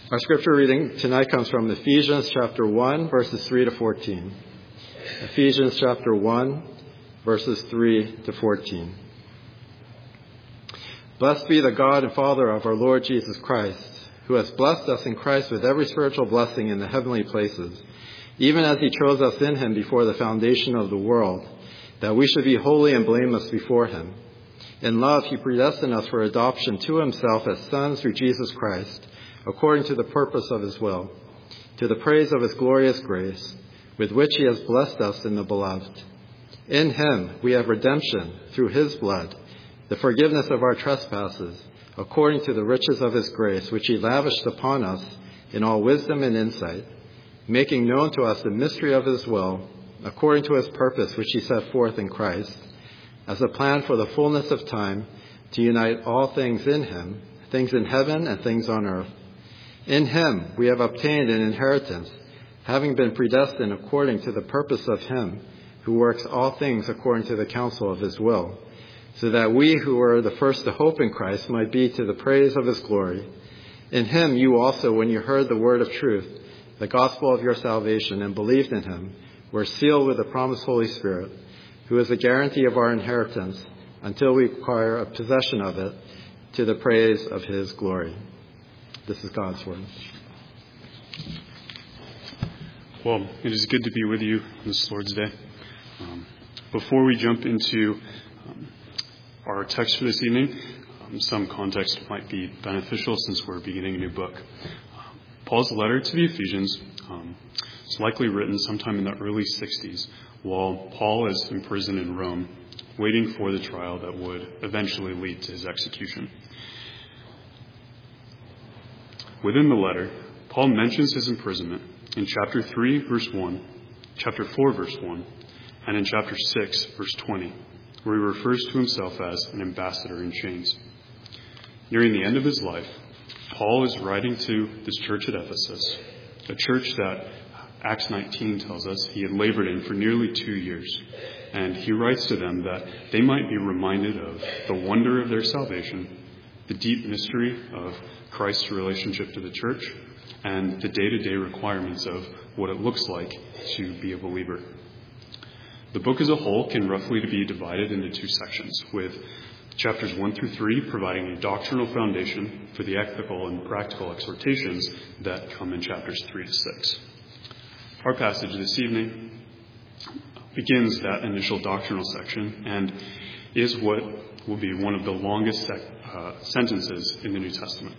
Our scripture reading tonight comes from Ephesians chapter 1, verses 3 to 14. Ephesians chapter 1, verses 3 to 14. Blessed be the God and Father of our Lord Jesus Christ, who has blessed us in Christ with every spiritual blessing in the heavenly places, even as he chose us in him before the foundation of the world, that we should be holy and blameless before him. In love, he predestined us for adoption to himself as sons through Jesus Christ, according to the purpose of his will, to the praise of his glorious grace, with which he has blessed us in the beloved. In him we have redemption through his blood, the forgiveness of our trespasses, according to the riches of his grace, which he lavished upon us in all wisdom and insight, making known to us the mystery of his will, according to his purpose, which he set forth in Christ, as a plan for the fullness of time, to unite all things in him, things in heaven and things on earth. In him we have obtained an inheritance, having been predestined according to the purpose of him who works all things according to the counsel of his will, so that we who were the first to hope in Christ might be to the praise of his glory. In him you also, when you heard the word of truth, the gospel of your salvation, and believed in him, were sealed with the promised Holy Spirit, who is the guarantee of our inheritance until we acquire a possession of it, to the praise of his glory. This is God's word. Well, it is good to be with you on this Lord's Day. Before we jump into our text for this evening, some context might be beneficial since we're beginning a new book. Paul's letter to the Ephesians is likely written sometime in the early 60s while Paul is imprisoned in Rome, waiting for the trial that would eventually lead to his execution. Within the letter, Paul mentions his imprisonment in chapter 3, verse 1, chapter 4, verse 1, and in chapter 6, verse 20, where he refers to himself as an ambassador in chains. Nearing the end of his life, Paul is writing to this church at Ephesus, a church that Acts 19 tells us he had labored in for nearly 2 years. And he writes to them that they might be reminded of the wonder of their salvation, the deep mystery of Christ's relationship to the church, and the day-to-day requirements of what it looks like to be a believer. The book as a whole can roughly be divided into 2 sections, with chapters 1 through 3 providing a doctrinal foundation for the ethical and practical exhortations that come in chapters 3 to 6. Our passage this evening begins that initial doctrinal section and is what will be one of the longest sentences in the New Testament.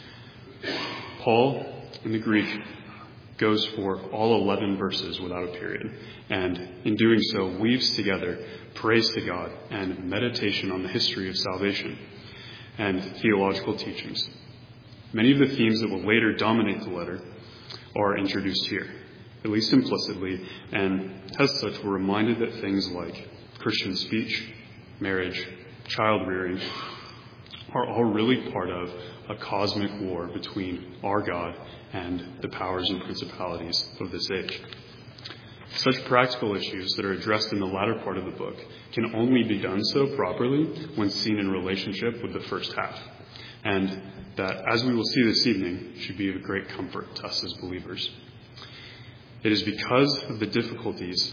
Paul, in the Greek, goes for all 11 verses without a period, and in doing so weaves together praise to God and meditation on the history of salvation and theological teachings. Many of the themes that will later dominate the letter are introduced here, at least implicitly, and as such we're reminded that things like Christian speech, marriage, child rearing are all really part of a cosmic war between our God and the powers and principalities of this age. Such practical issues that are addressed in the latter part of the book can only be done so properly when seen in relationship with the first half, and that, as we will see this evening, should be of great comfort to us as believers. It is because of the difficulties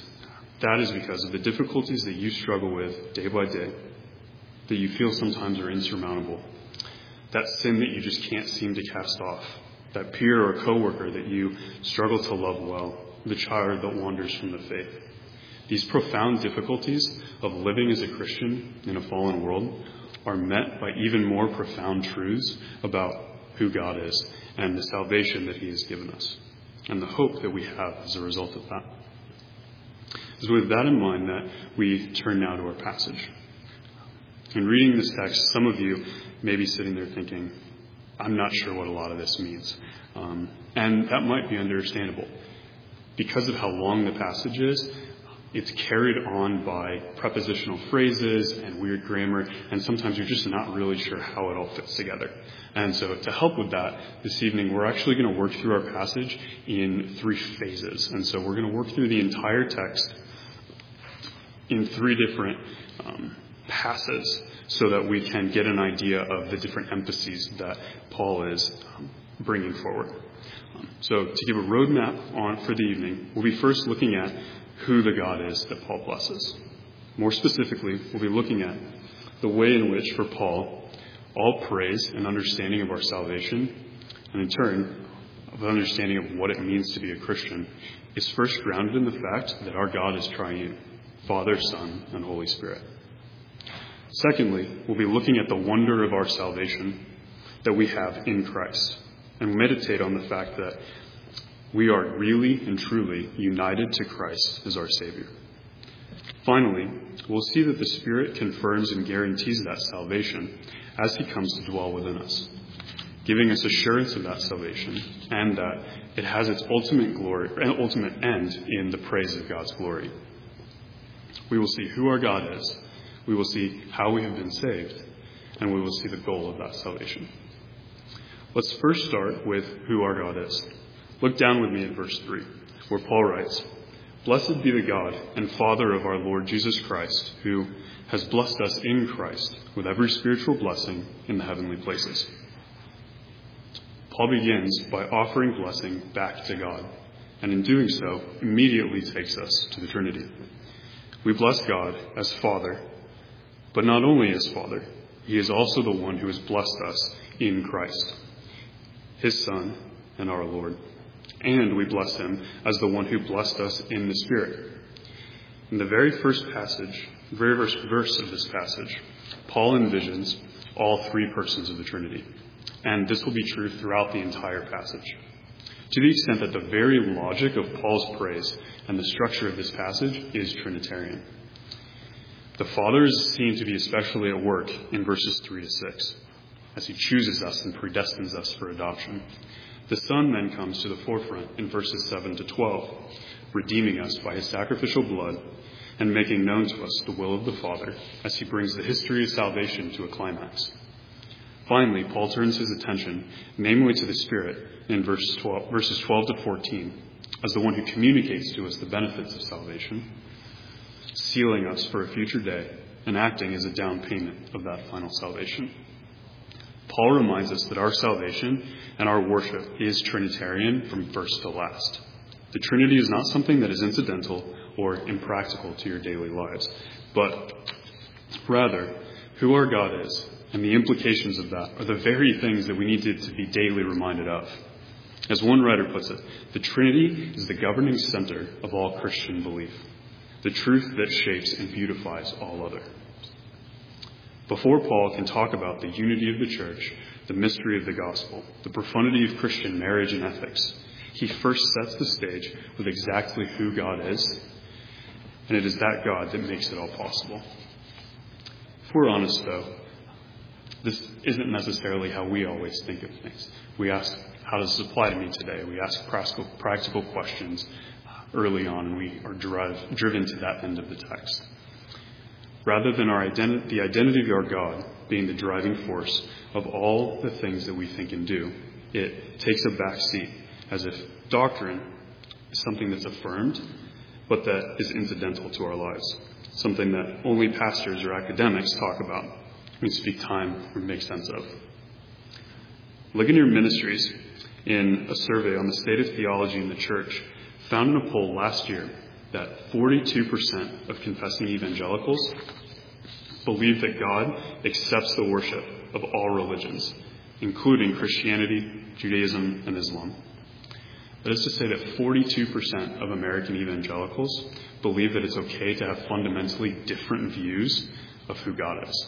that you struggle with day by day, that you feel sometimes are insurmountable, that sin that you just can't seem to cast off, that peer or coworker that you struggle to love well, the child that wanders from the faith. These profound difficulties of living as a Christian in a fallen world are met by even more profound truths about who God is and the salvation that he has given us, and the hope that we have as a result of that. It's with that in mind that we turn now to our passage. In reading this text, some of you may be sitting there thinking, I'm not sure what a lot of this means. And that might be understandable. Because of how long the passage is, it's carried on by prepositional phrases and weird grammar, and sometimes you're just not really sure how it all fits together. And so to help with that, this evening we're actually going to work through our passage in 3 phases. And so we're going to work through the entire text in 3 different passes so that we can get an idea of the different emphases that Paul is bringing forward. So to give a roadmap for the evening, we'll be first looking at who the God is that Paul blesses. More specifically, we'll be looking at the way in which, for Paul, all praise and understanding of our salvation, and in turn, of understanding of what it means to be a Christian, is first grounded in the fact that our God is triune, Father, Son, and Holy Spirit. Secondly, we'll be looking at the wonder of our salvation that we have in Christ, and meditate on the fact that we are really and truly united to Christ as our Savior. Finally, we'll see that the Spirit confirms and guarantees that salvation as He comes to dwell within us, giving us assurance of that salvation and that it has its ultimate end in the praise of God's glory. We will see who our God is, we will see how we have been saved, and we will see the goal of that salvation. Let's first start with who our God is. Look down with me at verse 3, where Paul writes, "Blessed be the God and Father of our Lord Jesus Christ, who has blessed us in Christ with every spiritual blessing in the heavenly places." Paul begins by offering blessing back to God, and in doing so, immediately takes us to the Trinity. We bless God as Father, but not only as Father, He is also the one who has blessed us in Christ, His Son and our Lord. And we bless Him as the one who blessed us in the Spirit. In the very first verse of this passage, Paul envisions all three persons of the Trinity. And this will be true throughout the entire passage, to the extent that the very logic of Paul's praise and the structure of this passage is Trinitarian. The Father is seen to be especially at work in verses 3 to 6, as He chooses us and predestines us for adoption. The Son then comes to the forefront in verses 7 to 12, redeeming us by His sacrificial blood and making known to us the will of the Father as He brings the history of salvation to a climax. Finally, Paul turns his attention namely to the Spirit in verses 12 to 14 as the one who communicates to us the benefits of salvation, sealing us for a future day and acting as a down payment of that final salvation. Paul reminds us that our salvation and our worship is Trinitarian from first to last. The Trinity is not something that is incidental or impractical to your daily lives, but rather who our God is and the implications of that are the very things that we need to be daily reminded of. As one writer puts it, the Trinity is the governing center of all Christian belief, the truth that shapes and beautifies all other. Before Paul can talk about the unity of the church, the mystery of the gospel, the profundity of Christian marriage and ethics, he first sets the stage with exactly who God is, and it is that God that makes it all possible. If we're honest, though, this isn't necessarily how we always think of things. We ask, how does this apply to me today? We ask practical questions early on, and we are driven to that end of the text. Rather than the identity of our God being the driving force of all the things that we think and do, it takes a back seat, as if doctrine is something that's affirmed, but that is incidental to our lives, something that only pastors or academics talk about, we speak time or make sense of. Ligonier Ministries, in a survey on the state of theology in the church, found in a poll last year that 42% of confessing evangelicals believe that God accepts the worship of all religions, including Christianity, Judaism, and Islam. That is to say that 42% of American evangelicals believe that it's okay to have fundamentally different views of who God is.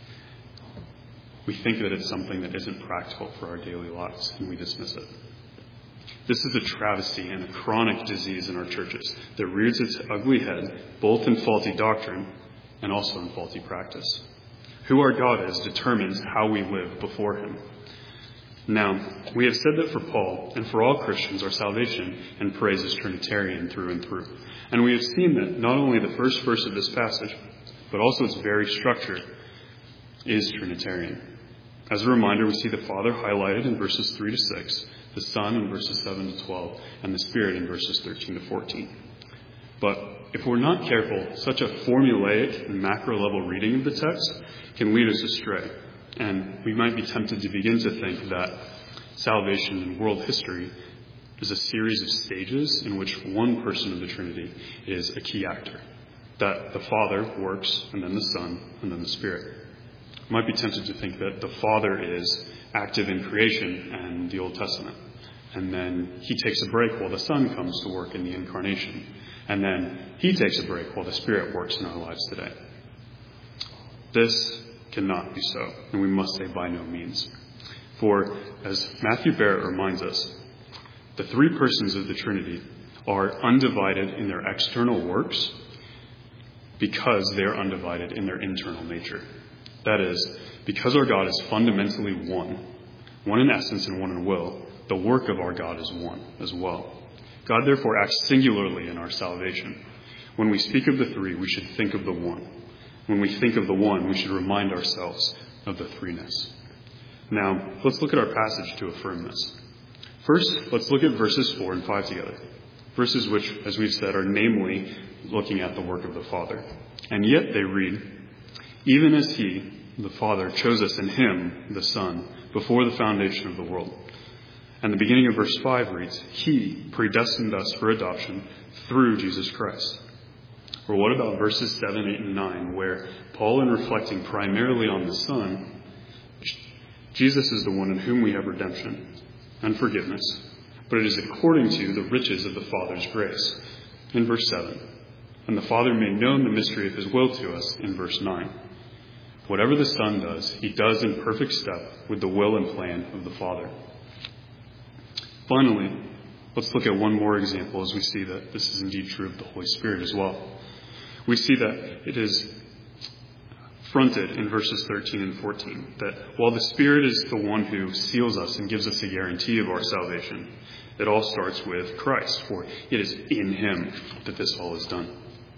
We think that it's something that isn't practical for our daily lives, and we dismiss it. This is a travesty and a chronic disease in our churches that rears its ugly head both in faulty doctrine and also in faulty practice. Who our God is determines how we live before Him. Now, we have said that for Paul and for all Christians, our salvation and praise is Trinitarian through and through. And we have seen that not only the first verse of this passage, but also its very structure is Trinitarian. As a reminder, we see the Father highlighted in verses 3 to 6, the Son in verses 7 to 12, and the Spirit in verses 13 to 14. But if we're not careful, such a formulaic and macro-level reading of the text can lead us astray. And we might be tempted to begin to think that salvation in world history is a series of stages in which one person of the Trinity is a key actor. That the Father works, and then the Son, and then the Spirit. You might be tempted to think that the Father is active in creation and the Old Testament. And then he takes a break while the Son comes to work in the Incarnation. And then he takes a break while the Spirit works in our lives today. This cannot be so, and we must say by no means. For, as Matthew Barrett reminds us, the three persons of the Trinity are undivided in their external works because they are undivided in their internal nature. That is, because our God is fundamentally one in essence and one in will, the work of our God is one as well. God therefore acts singularly in our salvation. When we speak of the three, we should think of the one. When we think of the one, we should remind ourselves of the threeness. Now, let's look at our passage to affirm this. First, let's look at verses 4 and 5 together. Verses which, as we've said, are namely looking at the work of the Father. And yet they read, "Even as he, the Father, chose us in him, the Son, before the foundation of the world." And the beginning of verse 5 reads, "He predestined us for adoption through Jesus Christ." Or what about verses 7, 8, and 9, where Paul, in reflecting primarily on the Son, Jesus is the one in whom we have redemption and forgiveness, but it is according to the riches of the Father's grace, in verse 7. And the Father made known the mystery of his will to us, in verse 9. Whatever the Son does, he does in perfect step with the will and plan of the Father. Finally, let's look at one more example as we see that this is indeed true of the Holy Spirit as well. We see that it is fronted in verses 13 and 14, that while the Spirit is the one who seals us and gives us a guarantee of our salvation, it all starts with Christ, for it is in him that this all is done.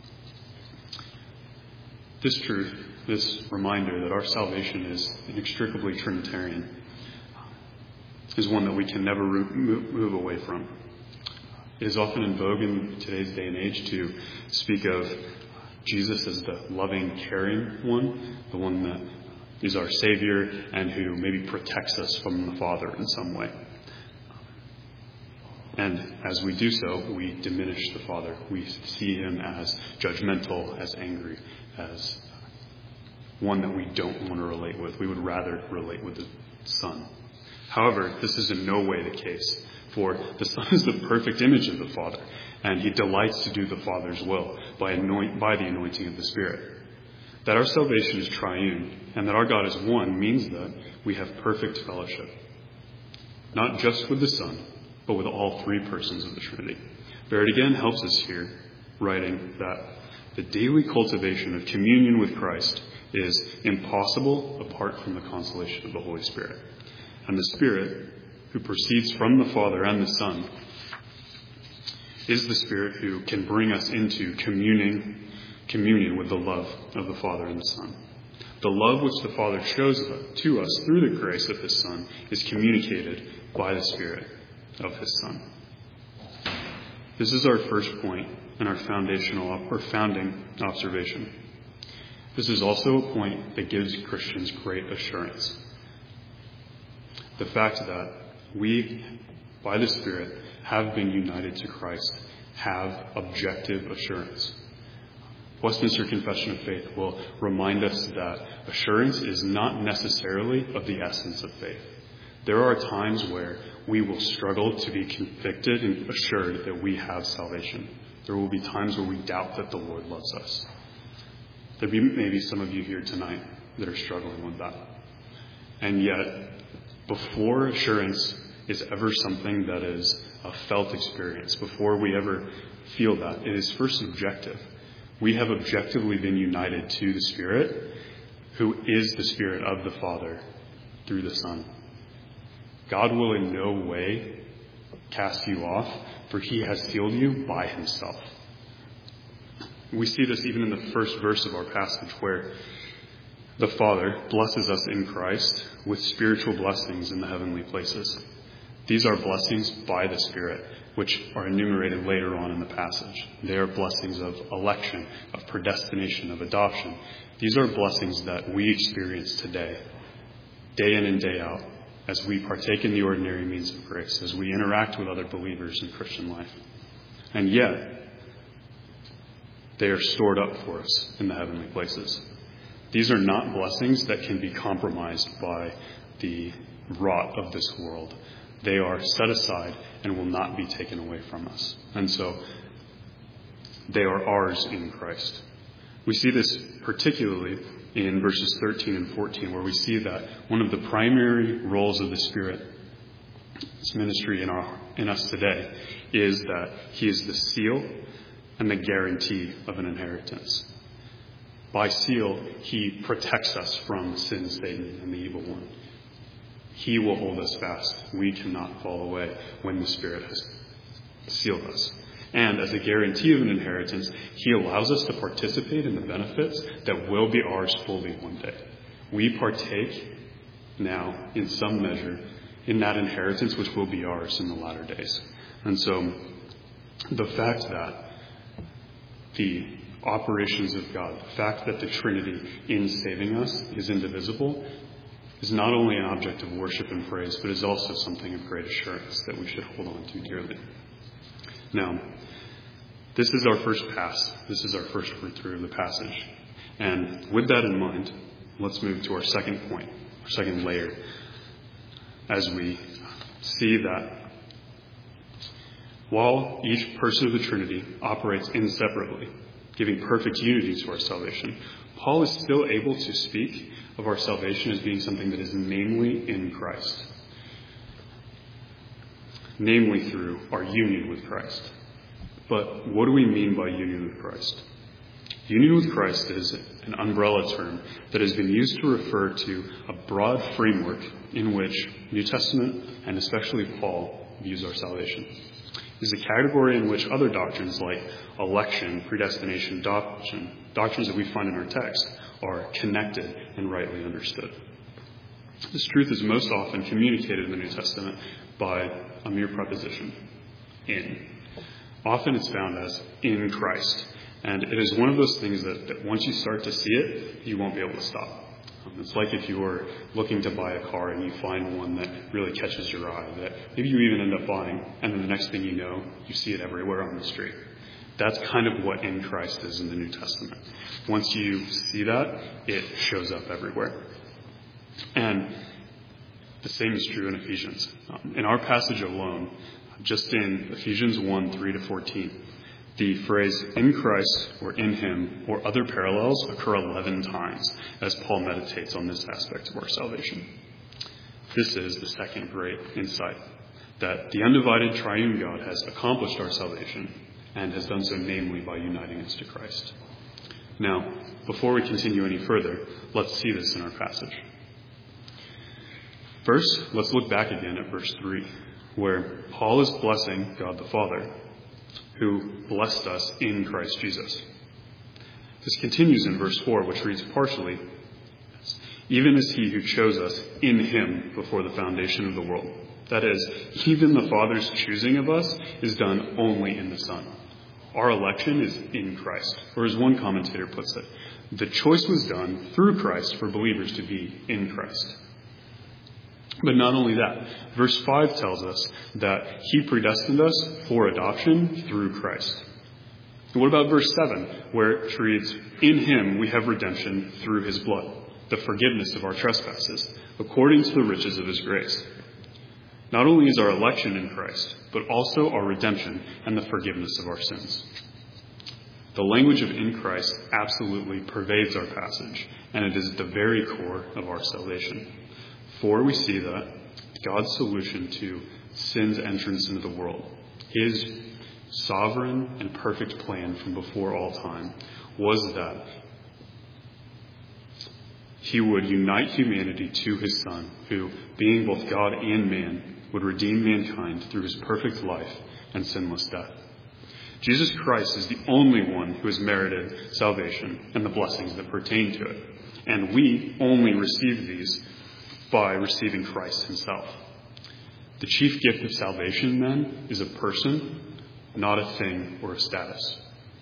This truth, this reminder that our salvation is inextricably Trinitarian, is one that we can never move away from. It is often in vogue in today's day and age to speak of Jesus as the loving, caring one, the one that is our Savior and who maybe protects us from the Father in some way. And as we do so, we diminish the Father. We see him as judgmental, as angry, as one that we don't want to relate with. We would rather relate with the Son. However, this is in no way the case, for the Son is the perfect image of the Father, and he delights to do the Father's will by the anointing of the Spirit. That our salvation is triune, and that our God is one, means that we have perfect fellowship, not just with the Son, but with all three persons of the Trinity. Barrett again helps us here, writing that the daily cultivation of communion with Christ is impossible apart from the consolation of the Holy Spirit. And the Spirit, who proceeds from the Father and the Son, is the Spirit who can bring us into communion with the love of the Father and the Son. The love which the Father shows to us through the grace of his Son is communicated by the Spirit of his Son. This is our first point in our founding observation. This is also a point that gives Christians great assurance. The fact that we, by the Spirit, have been united to Christ, have objective assurance. Westminster Confession of Faith will remind us that assurance is not necessarily of the essence of faith. There are times where we will struggle to be convicted and assured that we have salvation. There will be times where we doubt that the Lord loves us. There may be some of you here tonight that are struggling with that. And yet, before assurance is ever something that is a felt experience, before we ever feel that, it is first objective. We have objectively been united to the Spirit, who is the Spirit of the Father through the Son. God will in no way cast you off, for he has sealed you by himself. We see this even in the first verse of our passage, where the Father blesses us in Christ with spiritual blessings in the heavenly places. These are blessings by the Spirit, which are enumerated later on in the passage. They are blessings of election, of predestination, of adoption. These are blessings that we experience today, day in and day out, as we partake in the ordinary means of grace, as we interact with other believers in Christian life. And yet, they are stored up for us in the heavenly places. These are not blessings that can be compromised by the rot of this world. They are set aside and will not be taken away from us. And so, they are ours in Christ. We see this particularly in verses 13 and 14, where we see that one of the primary roles of the Spirit's ministry in us today is that he is the seal and the guarantee of an inheritance. By seal, he protects us from sin, Satan, and the evil one. He will hold us fast. We cannot fall away when the Spirit has sealed us. And as a guarantee of an inheritance, he allows us to participate in the benefits that will be ours fully one day. We partake now, in some measure, in that inheritance which will be ours in the latter days. And so, the fact that the operations of God, the fact that the Trinity in saving us is indivisible, is not only an object of worship and praise, but is also something of great assurance that we should hold on to dearly. Now, this is our first pass. This is our first read through of the passage. And with that in mind, let's move to our second point, our second layer, as we see that while each person of the Trinity operates inseparably, giving perfect unity to our salvation, Paul is still able to speak of our salvation as being something that is namely in Christ, namely through our union with Christ. But what do we mean by union with Christ? Union with Christ is an umbrella term that has been used to refer to a broad framework in which New Testament, and especially Paul, views our salvation. It is a category in which other doctrines like election, predestination, doctrines that we find in our text, are connected and rightly understood. This truth is most often communicated in the New Testament by a mere preposition, in. Often it's found as in Christ. And it is one of those things that once you start to see it, you won't be able to stop. It's like if you were looking to buy a car and you find one that really catches your eye, that maybe you even end up buying, and then the next thing you know, you see it everywhere on the street. That's kind of what in Christ is in the New Testament. Once you see that, it shows up everywhere. And the same is true in Ephesians. In our passage alone, just in Ephesians 1:3-14, the phrase in Christ or in him or other parallels occur 11 times as Paul meditates on this aspect of our salvation. This is the second great insight, that the undivided triune God has accomplished our salvation and has done so namely by uniting us to Christ. Now, before we continue any further, let's see this in our passage. First, let's look back again at verse 3, where Paul is blessing God the Father, who blessed us in Christ Jesus. This continues in verse 4, which reads partially, even as he who chose us in him before the foundation of the world. That is, even the Father's choosing of us is done only in the Son. Our election is in Christ. Or as one commentator puts it, the choice was done through Christ for believers to be in Christ. But not only that, verse 5 tells us that he predestined us for adoption through Christ. And what about verse 7, where it reads, in him we have redemption through his blood, the forgiveness of our trespasses, according to the riches of his grace. Not only is our election in Christ, but also our redemption and the forgiveness of our sins. The language of in Christ absolutely pervades our passage, and it is at the very core of our salvation. For we see that God's solution to sin's entrance into the world, his sovereign and perfect plan from before all time, was that he would unite humanity to his Son, who, being both God and man, would redeem mankind through his perfect life and sinless death. Jesus Christ is the only one who has merited salvation and the blessings that pertain to it. And we only receive these by receiving Christ himself. The chief gift of salvation, then, is a person, not a thing or a status.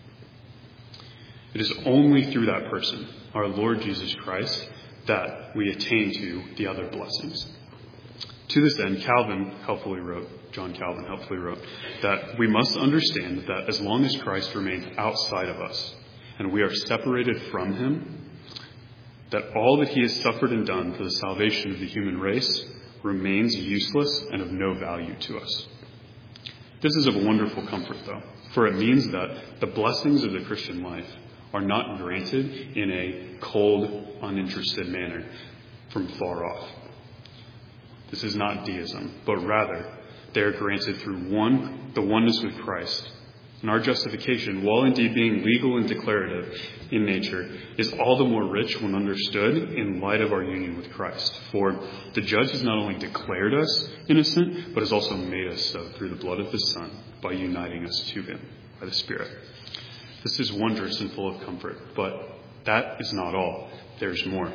It is only through that person, our Lord Jesus Christ, that we attain to the other blessings. To this end, John Calvin helpfully wrote, that we must understand that as long as Christ remains outside of us and we are separated from him, that all that he has suffered and done for the salvation of the human race remains useless and of no value to us. This is of wonderful comfort, though, for it means that the blessings of the Christian life are not granted in a cold, uninterested manner from far off. This is not deism, but rather they are granted through the oneness with Christ. And our justification, while indeed being legal and declarative in nature, is all the more rich when understood in light of our union with Christ. For the judge has not only declared us innocent, but has also made us so through the blood of his Son by uniting us to him by the Spirit. This is wondrous and full of comfort, but that is not all. There's more.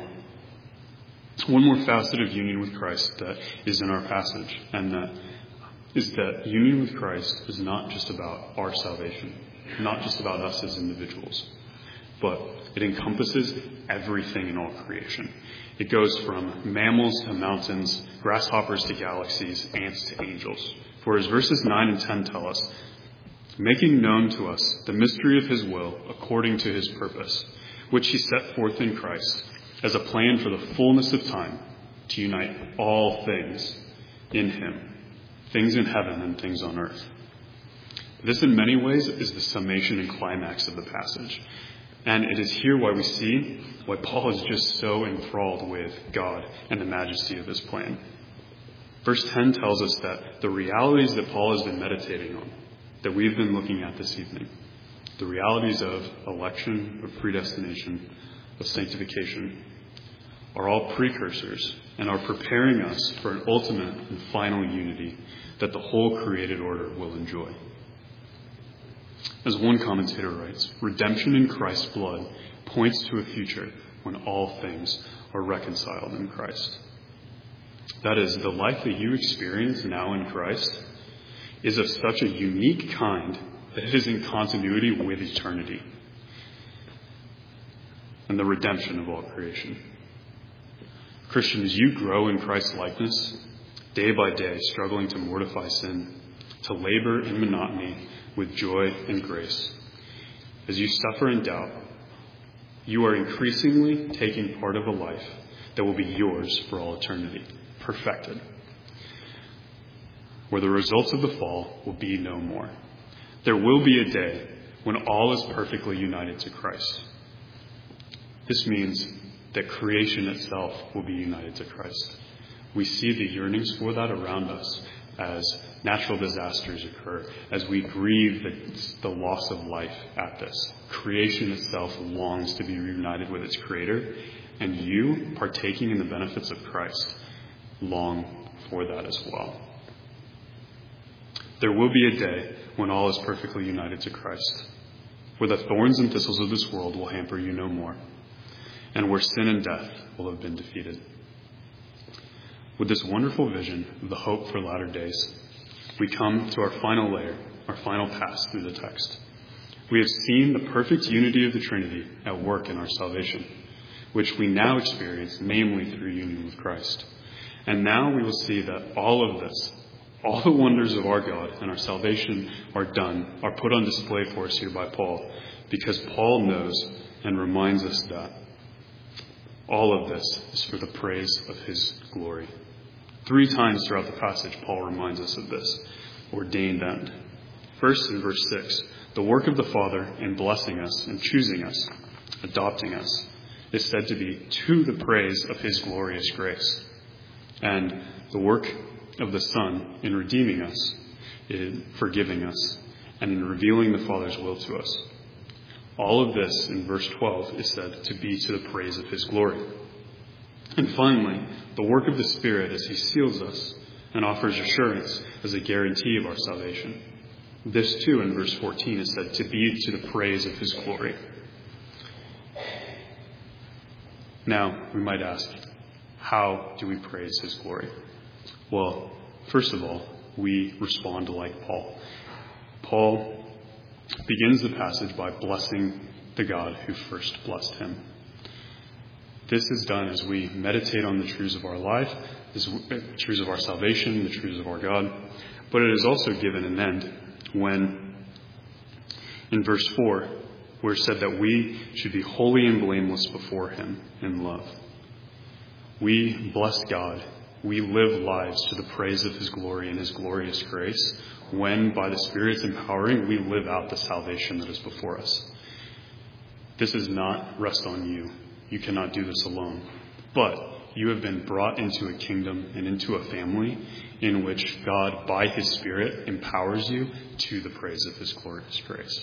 One more facet of union with Christ that is in our passage, and that is that union with Christ is not just about our salvation, not just about us as individuals, but it encompasses everything in all creation. It goes from mammals to mountains, grasshoppers to galaxies, ants to angels. For as verses 9 and 10 tell us, making known to us the mystery of his will according to his purpose, which he set forth in Christ as a plan for the fullness of time to unite all things in him, things in heaven and things on earth. This in many ways is the summation and climax of the passage. And it is here why we see why Paul is just so enthralled with God and the majesty of his plan. Verse 10 tells us that the realities that Paul has been meditating on, that we've been looking at this evening, the realities of election, of predestination, of sanctification, are all precursors and are preparing us for an ultimate and final unity that the whole created order will enjoy. As one commentator writes, redemption in Christ's blood points to a future when all things are reconciled in Christ. That is, the life that you experience now in Christ is of such a unique kind that it is in continuity with eternity and the redemption of all creation. Christians, you grow in Christ's likeness day by day, struggling to mortify sin, to labor in monotony with joy and grace. As you suffer in doubt, you are increasingly taking part of a life that will be yours for all eternity, perfected, where the results of the fall will be no more. There will be a day when all is perfectly united to Christ. This means that creation itself will be united to Christ. We see the yearnings for that around us as natural disasters occur, as we grieve the loss of life at this. Creation itself longs to be reunited with its Creator, and you, partaking in the benefits of Christ, long for that as well. There will be a day when all is perfectly united to Christ, where the thorns and thistles of this world will hamper you no more, and where sin and death will have been defeated. With this wonderful vision of the hope for latter days, we come to our final layer, our final pass through the text. We have seen the perfect unity of the Trinity at work in our salvation, which we now experience namely through union with Christ. And now we will see that all of this, all the wonders of our God and our salvation are put on display for us here by Paul, because Paul knows and reminds us that all of this is for the praise of his glory. 3 times throughout the passage, Paul reminds us of this ordained end. First, in verse 6, the work of the Father in blessing us and choosing us, adopting us, is said to be to the praise of his glorious grace. And the work of the Son in redeeming us, in forgiving us, and in revealing the Father's will to us. All of this, in verse 12, is said to be to the praise of his glory. And finally, the work of the Spirit as he seals us and offers assurance as a guarantee of our salvation. This, too, in verse 14, is said to be to the praise of his glory. Now, we might ask, how do we praise his glory? Well, first of all, we respond like Paul. Paul begins the passage by blessing the God who first blessed him. This is done as we meditate on the truths of our life, the truths of our salvation, the truths of our God. But it is also given an end when, in verse 4, we're said that we should be holy and blameless before him in love. We bless God. We live lives to the praise of his glory and his glorious grace when, by the Spirit's empowering, we live out the salvation that is before us. This does not rest on you. You cannot do this alone. But you have been brought into a kingdom and into a family in which God, by his Spirit, empowers you to the praise of his glorious grace.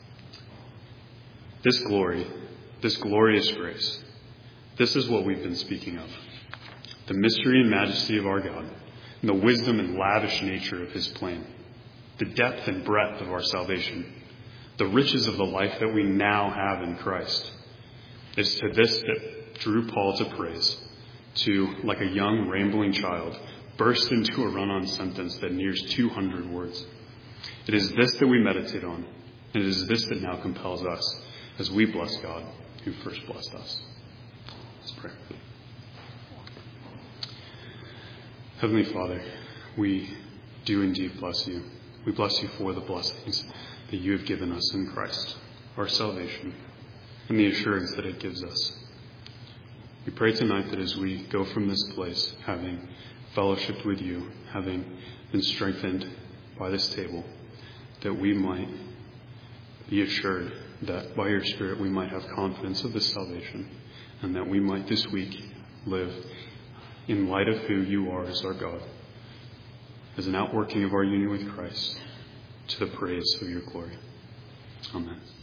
This glory, this glorious grace, this is what we've been speaking of. The mystery and majesty of our God, and the wisdom and lavish nature of his plan, the depth and breadth of our salvation, the riches of the life that we now have in Christ. It's to this that drew Paul to praise, to, like a young rambling child, burst into a run-on sentence that nears 200 words. It is this that we meditate on, and it is this that now compels us as we bless God who first blessed us. Let's pray. Heavenly Father, we do indeed bless you. We bless you for the blessings that you have given us in Christ, our salvation, and the assurance that it gives us. We pray tonight that as we go from this place, having fellowshiped with you, having been strengthened by this table, that we might be assured that by your Spirit we might have confidence of this salvation, and that we might this week live in light of who you are as our God, as an outworking of our union with Christ, to the praise of your glory. Amen.